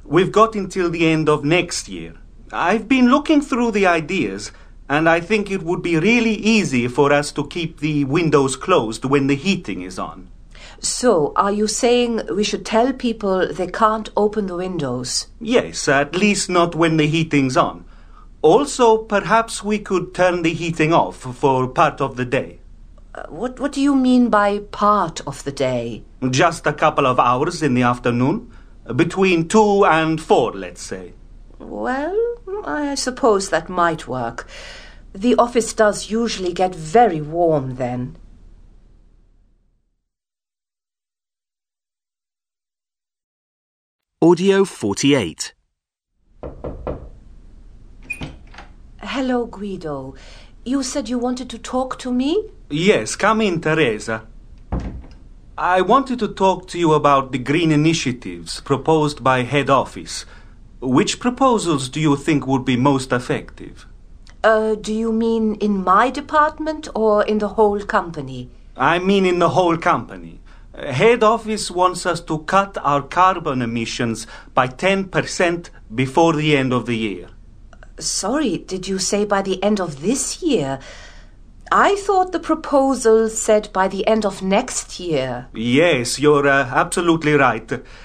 We've got until the end of next year. I've been looking through the ideas, and I think it would be really easy for us to keep the windows closed when the heating is on. So, are you saying we should tell people they can't open the windows? Yes, at least not when the heating's on. Also, perhaps we could turn the heating off for part of the day. What do you mean by part of the day? Just a couple of hours in the afternoon. Between 2 and 4, let's say. Well, I suppose that might work. The office does usually get very warm then. Audio 48. Hello, Guido. You said you wanted to talk to me? Yes, come in, Teresa. I wanted to talk to you about the green initiatives proposed by head office. Which proposals do you think would be most effective? Do you mean in my department or in the whole company? I mean in the whole company. Head office wants us to cut our carbon emissions by 10% before the end of the year. Sorry, did you say by the end of this year? I thought the proposal said by the end of next year. Yes, you're absolutely right.